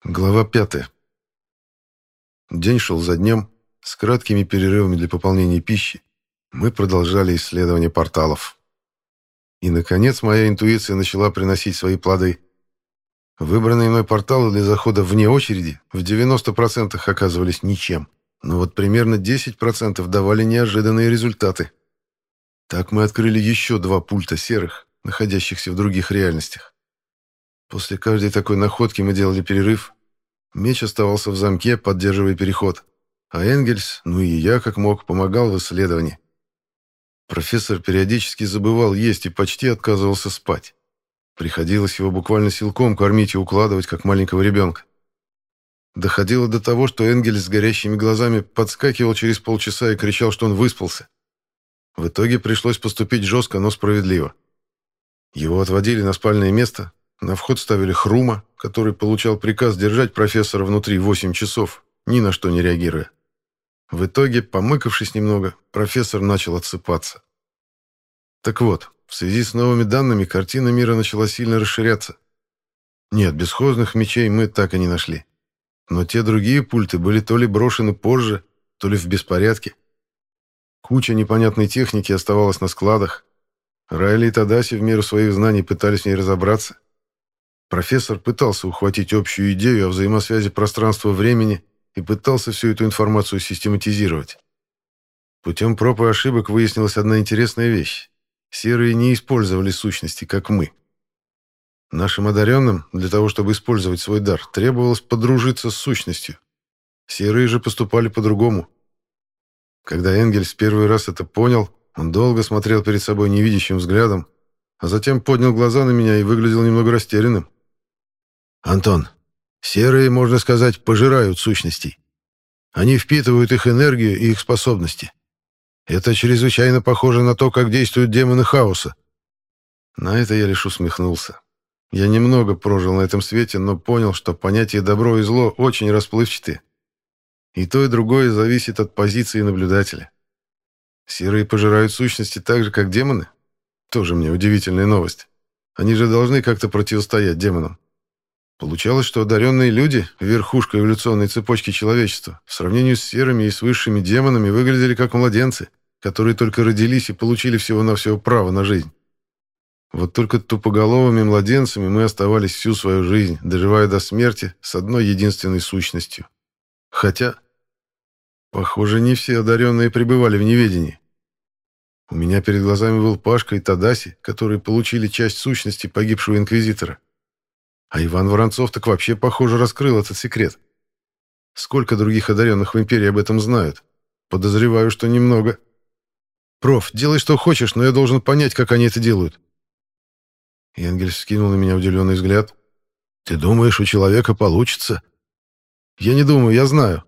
Глава 5. День шел за днем, с краткими перерывами для пополнения пищи. Мы продолжали исследование порталов. И, наконец, моя интуиция начала приносить свои плоды. Выбранные мной порталы для захода вне очереди в 90% оказывались ничем, но вот примерно 10% давали неожиданные результаты. Так мы открыли еще 2 пульта серых, находящихся в других реальностях. После каждой такой находки мы делали перерыв. Меч оставался в замке, поддерживая переход. А Энгельс, ну и я, как мог, помогал в исследовании. Профессор периодически забывал есть и почти отказывался спать. Приходилось его буквально силком кормить и укладывать, как маленького ребенка. Доходило до того, что Энгельс с горящими глазами подскакивал через полчаса и кричал, что он выспался. В итоге пришлось поступить жестко, но справедливо. Его отводили на спальное место. На вход ставили Хрума, который получал приказ держать профессора внутри 8 часов, ни на что не реагируя. В итоге, помыкавшись немного, профессор начал отсыпаться. Так вот, в связи с новыми данными картина мира начала сильно расширяться. Нет, бесхозных мечей мы так и не нашли. Но те другие пульты были то ли брошены позже, то ли в беспорядке. Куча непонятной техники оставалась на складах. Райли и Тадаси в меру своих знаний пытались в ней разобраться. Профессор пытался ухватить общую идею о взаимосвязи пространства-времени и пытался всю эту информацию систематизировать. Путем проб и ошибок выяснилась одна интересная вещь. Серые не использовали сущности, как мы. Нашим одаренным, для того, чтобы использовать свой дар, требовалось подружиться с сущностью. Серые же поступали по-другому. Когда Энгельс первый раз это понял, он долго смотрел перед собой невидящим взглядом, а затем поднял глаза на меня и выглядел немного растерянным. «Антон, серые, можно сказать, пожирают сущностей. Они впитывают их энергию и их способности. Это чрезвычайно похоже на то, как действуют демоны хаоса». На это я лишь усмехнулся. Я немного прожил на этом свете, но понял, что понятие добро и зло очень расплывчаты. И то, и другое зависит от позиции наблюдателя. Серые пожирают сущности так же, как демоны? Тоже мне удивительная новость. Они же должны как-то противостоять демонам. Получалось, что одаренные люди, верхушка эволюционной цепочки человечества, в сравнении с серыми и с высшими демонами выглядели как младенцы, которые только родились и получили всего-навсего право на жизнь. Вот только тупоголовыми младенцами мы оставались всю свою жизнь, доживая до смерти с одной единственной сущностью. Хотя, похоже, не все одаренные пребывали в неведении. У меня перед глазами был Пашка и Тадаси, которые получили часть сущности погибшего инквизитора. А Иван Воронцов так вообще, похоже, раскрыл этот секрет. Сколько других одаренных в империи об этом знают? Подозреваю, что немного. «Проф, делай, что хочешь, но я должен понять, как они это делают». Энгельс скинул на меня удивленный взгляд. «Ты думаешь, у человека получится?» «Я не думаю, я знаю».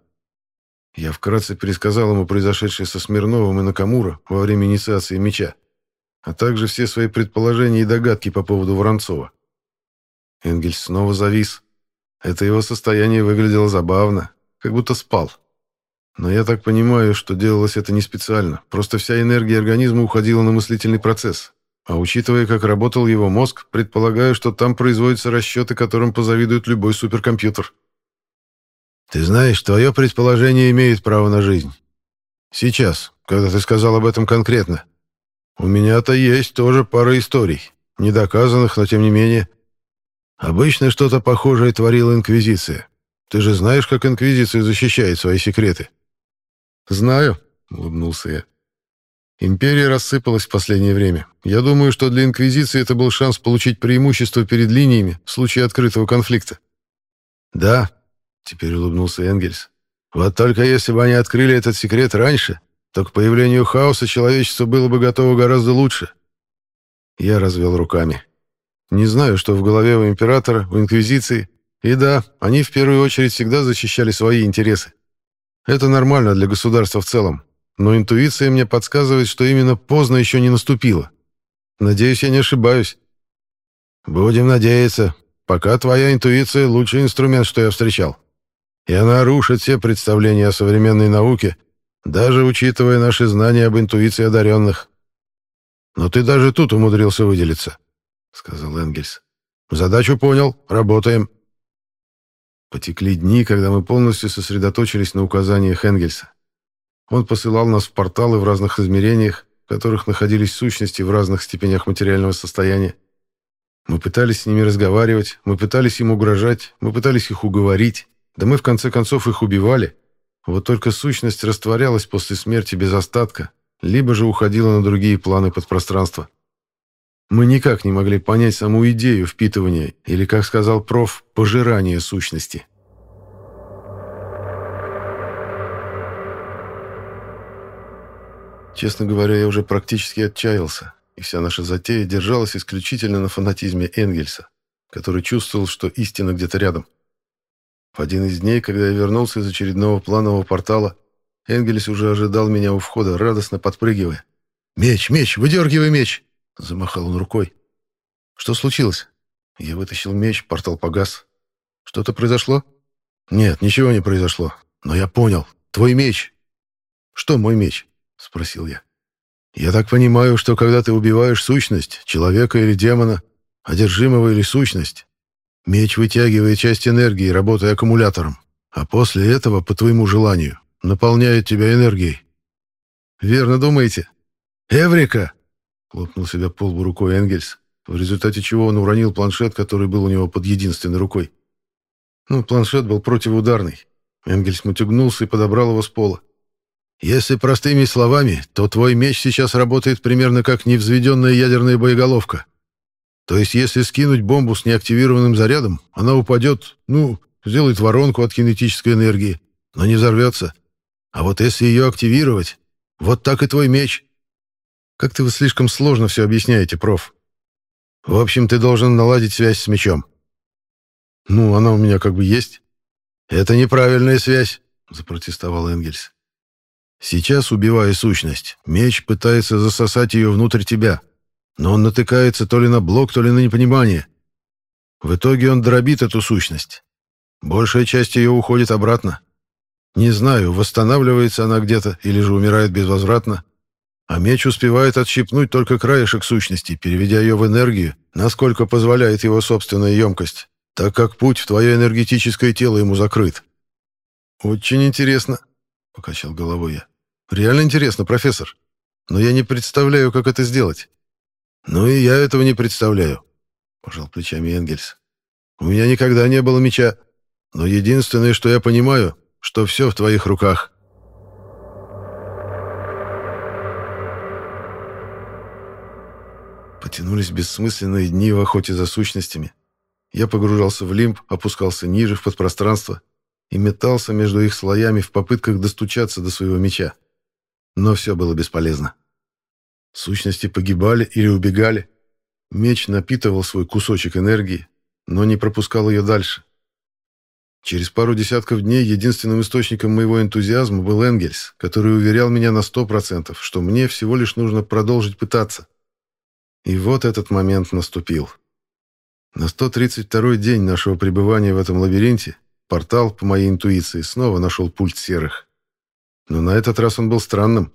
Я вкратце пересказал ему произошедшее со Смирновым и Накамура во время инициации меча, а также все свои предположения и догадки по поводу Воронцова. Энгельс снова завис. Это его состояние выглядело забавно, как будто спал. Но я так понимаю, что делалось это не специально, просто вся энергия организма уходила на мыслительный процесс. А учитывая, как работал его мозг, предполагаю, что там производятся расчеты, которым позавидует любой суперкомпьютер. «Ты знаешь, твое предположение имеет право на жизнь. Сейчас, когда ты сказал об этом конкретно. У меня-то есть тоже пара историй, недоказанных, но тем не менее. Обычно что-то похожее творила Инквизиция. Ты же знаешь, как Инквизиция защищает свои секреты?» «Знаю», — улыбнулся я. «Империя рассыпалась в последнее время. Я думаю, что для Инквизиции это был шанс получить преимущество перед линиями в случае открытого конфликта». «Да», — теперь улыбнулся Энгельс. «Вот только если бы они открыли этот секрет раньше, то к появлению хаоса человечество было бы готово гораздо лучше». Я развел руками. Не знаю, что в голове у императора, у инквизиции. И да, они в первую очередь всегда защищали свои интересы. Это нормально для государства в целом. Но интуиция мне подсказывает, что именно поздно еще не наступило. Надеюсь, я не ошибаюсь. «Будем надеяться. Пока твоя интуиция — лучший инструмент, что я встречал. И она рушит все представления о современной науке, даже учитывая наши знания об интуиции одаренных. Но ты даже тут умудрился выделиться», — сказал Энгельс. «Задачу понял. Работаем». Потекли дни, когда мы полностью сосредоточились на указаниях Энгельса. Он посылал нас в порталы в разных измерениях, в которых находились сущности в разных степенях материального состояния. Мы пытались с ними разговаривать, мы пытались им угрожать, мы пытались их уговорить, да мы в конце концов их убивали. Вот только сущность растворялась после смерти без остатка, либо же уходила на другие планы подпространства. Мы никак не могли понять саму идею впитывания, или, как сказал проф, пожирания сущности. Честно говоря, я уже практически отчаялся, и вся наша затея держалась исключительно на фанатизме Энгельса, который чувствовал, что истина где-то рядом. В один из дней, когда я вернулся из очередного планового портала, Энгельс уже ожидал меня у входа, радостно подпрыгивая. «Меч, меч, выдергивай меч!» — замахал он рукой. «Что случилось?» Я вытащил меч, портал погас. «Что-то произошло?» «Нет, ничего не произошло. Но я понял. Твой меч!» «Что мой меч?» — спросил я. «Я так понимаю, что когда ты убиваешь сущность, человека или демона, одержимого или сущность, меч вытягивает часть энергии, работая аккумулятором, а после этого, по твоему желанию, наполняет тебя энергией». «Верно думаете?» «Эврика!» — хлопнул себя по лбу рукой Энгельс, в результате чего он уронил планшет, который был у него под единственной рукой. Планшет был противоударный. Энгельс мотягнулся и подобрал его с пола. «Если простыми словами, то твой меч сейчас работает примерно как невзведенная ядерная боеголовка. То есть, если скинуть бомбу с неактивированным зарядом, она упадет, сделает воронку от кинетической энергии, но не взорвется. А вот если ее активировать, вот так и твой меч». «Как-то вы слишком сложно все объясняете, проф». «В общем, ты должен наладить связь с мечом». «Она у меня как бы есть». «Это неправильная связь», — запротестовал Энгельс. «Сейчас, убивая сущность, меч пытается засосать ее внутрь тебя, но он натыкается то ли на блок, то ли на непонимание. В итоге он дробит эту сущность. Большая часть ее уходит обратно. Не знаю, восстанавливается она где-то или же умирает безвозвратно. А меч успевает отщипнуть только краешек сущности, переведя ее в энергию, насколько позволяет его собственная емкость, так как путь в твое энергетическое тело ему закрыт». «Очень интересно», — покачал головой я. «Реально интересно, профессор. Но я не представляю, как это сделать». «И я этого не представляю», — пожал плечами Энгельс. «У меня никогда не было меча, но единственное, что я понимаю, что все в твоих руках». Потянулись бессмысленные дни в охоте за сущностями. Я погружался в лимб, опускался ниже, в подпространство, и метался между их слоями в попытках достучаться до своего меча. Но все было бесполезно. Сущности погибали или убегали. Меч напитывал свой кусочек энергии, но не пропускал ее дальше. Через пару десятков дней единственным источником моего энтузиазма был Энгельс, который уверял меня на 100%, что мне всего лишь нужно продолжить пытаться. И вот этот момент наступил. На 132-й день нашего пребывания в этом лабиринте портал, по моей интуиции, снова нашел пульт серых. Но на этот раз он был странным.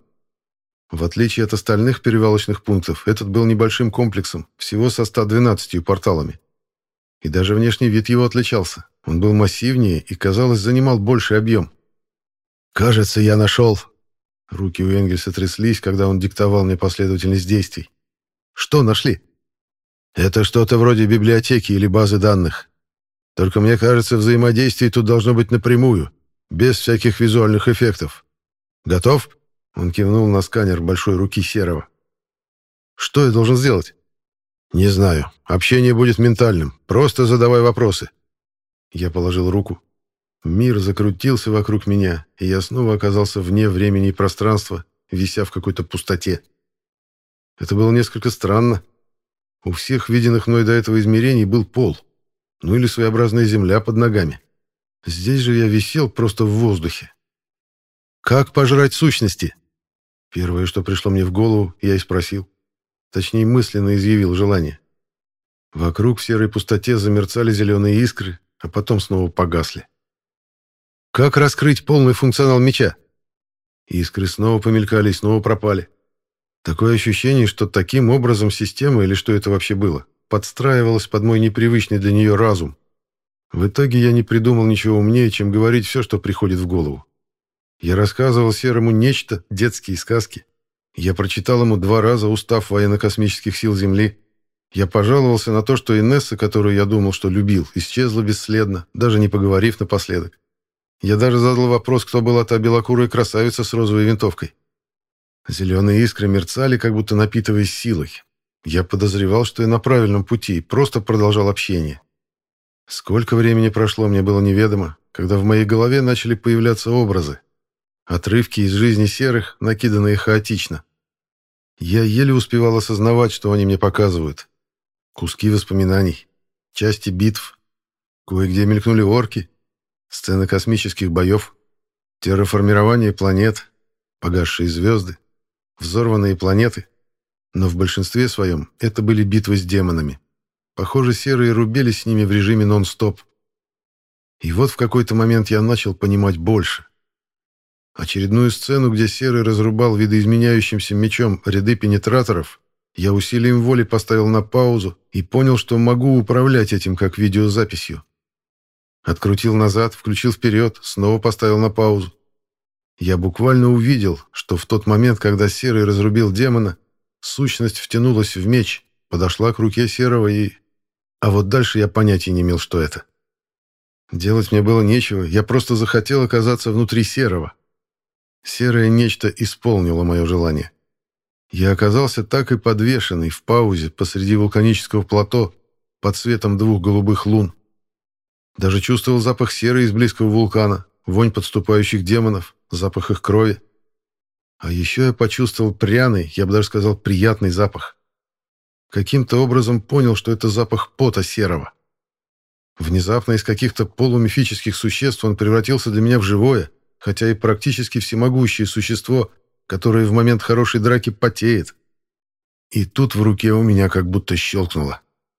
В отличие от остальных перевалочных пунктов, этот был небольшим комплексом, всего со 112 порталами. И даже внешний вид его отличался. Он был массивнее и, казалось, занимал больший объем. «Кажется, я нашел...» Руки у Энгельса тряслись, когда он диктовал мне последовательность действий. «Что нашли?» «Это что-то вроде библиотеки или базы данных. Только мне кажется, взаимодействие тут должно быть напрямую, без всяких визуальных эффектов. Готов?» Он кивнул на сканер большой руки Серого. «Что я должен сделать?» «Не знаю. Общение будет ментальным. Просто задавай вопросы». Я положил руку. Мир закрутился вокруг меня, и я снова оказался вне времени и пространства, вися в какой-то пустоте. Это было несколько странно. У всех виденных мной до этого измерений был пол, или своеобразная земля под ногами. Здесь же я висел просто в воздухе. «Как пожрать сущности?» Первое, что пришло мне в голову, я и спросил. Точнее, мысленно изъявил желание. Вокруг в серой пустоте замерцали зеленые искры, а потом снова погасли. «Как раскрыть полный функционал меча?» Искры снова помелькали и снова пропали. Такое ощущение, что таким образом система, или что это вообще было, подстраивалась под мой непривычный для нее разум. В итоге я не придумал ничего умнее, чем говорить все, что приходит в голову. Я рассказывал Серому нечто, детские сказки. Я прочитал ему 2 раза устав военно-космических сил Земли. Я пожаловался на то, что Инесса, которую я думал, что любил, исчезла бесследно, даже не поговорив напоследок. Я даже задал вопрос, кто была та белокурая красавица с розовой винтовкой. Зеленые искры мерцали, как будто напитываясь силой. Я подозревал, что я на правильном пути, и просто продолжал общение. Сколько времени прошло, мне было неведомо, когда в моей голове начали появляться образы. Отрывки из жизни серых, накиданные хаотично. Я еле успевал осознавать, что они мне показывают. Куски воспоминаний, части битв. Кое-где мелькнули орки, сцены космических боев, терраформирование планет, погасшие звезды, взорванные планеты. Но в большинстве своем это были битвы с демонами. Похоже, серые рубились с ними в режиме нон-стоп. И вот в какой-то момент я начал понимать больше. Очередную сцену, где серый разрубал видоизменяющимся мечом ряды пенетраторов, я усилием воли поставил на паузу и понял, что могу управлять этим как видеозаписью. Открутил назад, включил вперед, снова поставил на паузу. Я буквально увидел, что в тот момент, когда серый разрубил демона, сущность втянулась в меч, подошла к руке серого и... А вот дальше я понятия не имел, что это. Делать мне было нечего, я просто захотел оказаться внутри серого. Серое нечто исполнило мое желание. Я оказался так и подвешенный в паузе посреди вулканического плато под светом 2 голубых лун. Даже чувствовал запах серы из близкого вулкана, вонь подступающих демонов, запах их крови. А еще я почувствовал пряный, я бы даже сказал, приятный запах. Каким-то образом понял, что это запах пота серого. Внезапно из каких-то полумифических существ он превратился для меня в живое, хотя и практически всемогущее существо, которое в момент хорошей драки потеет. И тут в руке у меня как будто щелкнуло.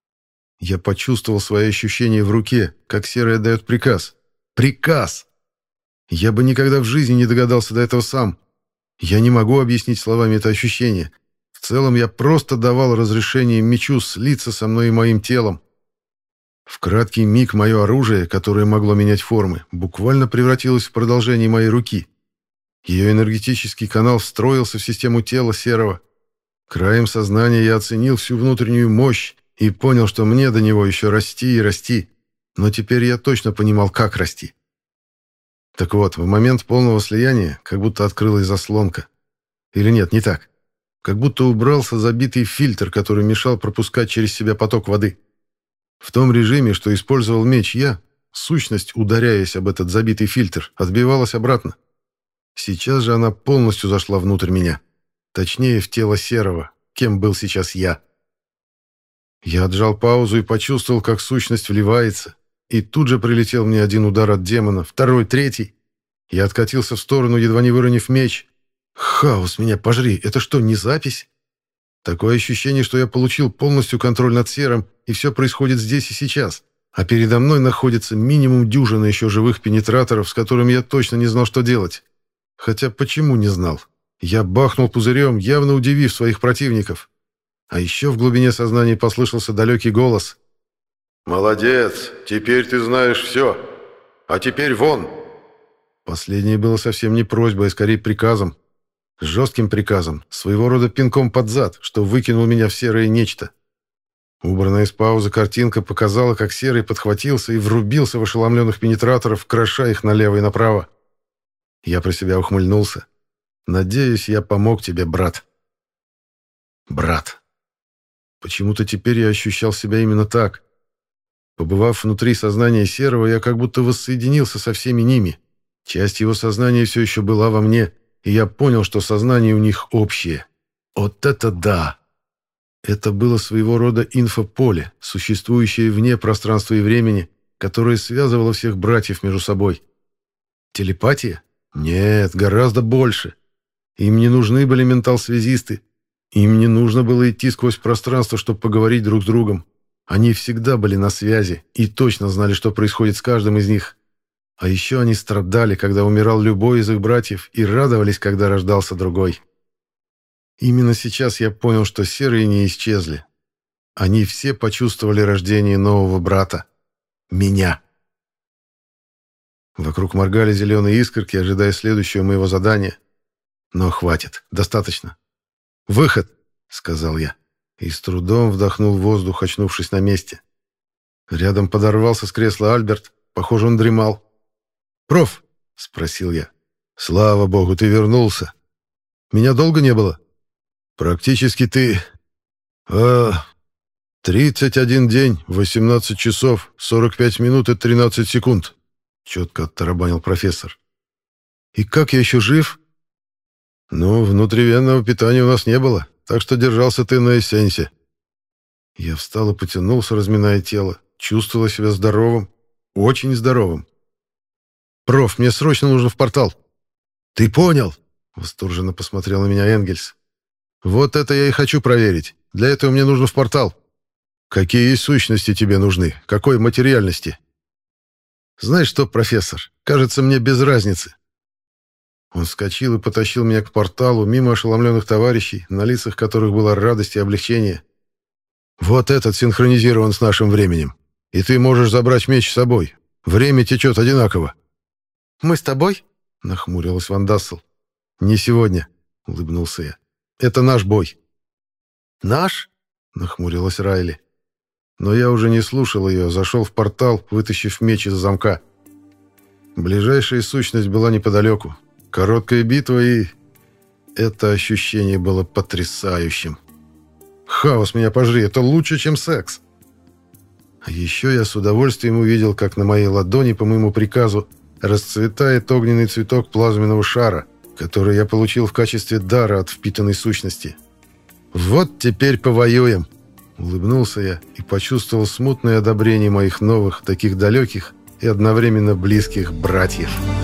Я почувствовал свои ощущения в руке, как серый отдает приказ. Приказ! Я бы никогда в жизни не догадался до этого сам. Я не могу объяснить словами это ощущение. В целом я просто давал разрешение мечу слиться со мной и моим телом. В краткий миг мое оружие, которое могло менять формы, буквально превратилось в продолжение моей руки. Ее энергетический канал встроился в систему тела серого. Краем сознания я оценил всю внутреннюю мощь и понял, что мне до него еще расти и расти. Но теперь я точно понимал, как расти. Так вот, в момент полного слияния как будто открылась заслонка. Или нет, не так. Как будто убрался забитый фильтр, который мешал пропускать через себя поток воды. В том режиме, что использовал меч я, сущность, ударяясь об этот забитый фильтр, отбивалась обратно. Сейчас же она полностью зашла внутрь меня. Точнее, в тело серого, кем был сейчас я. Я отжал паузу и почувствовал, как сущность вливается. И тут же прилетел мне один удар от демона, второй, третий. Я откатился в сторону, едва не выронив меч. Хаос, меня пожри, это что, не запись? Такое ощущение, что я получил полностью контроль над серым, и все происходит здесь и сейчас. А передо мной находится минимум дюжина еще живых пенетраторов, с которыми я точно не знал, что делать. Хотя почему не знал? Я бахнул пузырем, явно удивив своих противников. А еще в глубине сознания послышался далекий голос. «Молодец, теперь ты знаешь все. А теперь вон!» Последнее было совсем не просьбой, а скорее приказом. Жестким приказом, своего рода пинком под зад, что выкинул меня в серое нечто. Убранная из паузы картинка показала, как серый подхватился и врубился в ошеломленных пенетраторов, кроша их налево и направо. Я про себя ухмыльнулся. «Надеюсь, я помог тебе, брат». Брат. Почему-то теперь я ощущал себя именно так. Побывав внутри сознания серого, я как будто воссоединился со всеми ними. Часть его сознания все еще была во мне, и я понял, что сознание у них общее. Вот это да! Это было своего рода инфополе, существующее вне пространства и времени, которое связывало всех братьев между собой. Телепатия? Нет, гораздо больше. Им не нужны были ментал-связисты. Им не нужно было идти сквозь пространство, чтобы поговорить друг с другом. Они всегда были на связи и точно знали, что происходит с каждым из них. А еще они страдали, когда умирал любой из их братьев, и радовались, когда рождался другой. Именно сейчас я понял, что серые не исчезли. Они все почувствовали рождение нового брата. Меня. Вокруг моргали зеленые искорки, ожидая следующего моего задания. Но хватит, достаточно. «Выход!» — сказал я. И с трудом вдохнул воздух, очнувшись на месте. Рядом подорвался с кресла Альберт. Похоже, он дремал. «Проф!» — спросил я. «Слава богу, ты вернулся. Меня долго не было?» «Практически ты... 31 день, 18 часов, 45 минут и 13 секунд», — четко оттарабанил профессор. «И как я еще жив?» «Ну, внутривенного питания у нас не было, так что держался ты на эссенсе». Я встал и потянулся, разминая тело. Чувствовал себя здоровым, очень здоровым. «Проф, мне срочно нужно в портал». «Ты понял?» — восторженно посмотрел на меня Энгельс. «Вот это я и хочу проверить. Для этого мне нужно в портал». «Какие сущности тебе нужны? Какой материальности?» «Знаешь что, профессор, кажется, мне без разницы». Он вскочил и потащил меня к порталу, мимо ошеломленных товарищей, на лицах которых была радость и облегчение. «Вот этот синхронизирован с нашим временем, и ты можешь забрать меч с собой. Время течет одинаково». «Мы с тобой?» — нахмурилась Ван Дассел. «Не сегодня», — улыбнулся я. «Это наш бой». «Наш?» — нахмурилась Райли. Но я уже не слушал ее, зашел в портал, вытащив меч из замка. Ближайшая сущность была неподалеку. Короткая битва, и... это ощущение было потрясающим. Хаос меня пожри, это лучше, чем секс. А еще я с удовольствием увидел, как на моей ладони, по моему приказу, расцветает огненный цветок плазменного шара, который я получил в качестве дара от впитанной сущности. «Вот теперь повоюем!» Улыбнулся я и почувствовал смутное одобрение моих новых, таких далеких и одновременно близких братьев.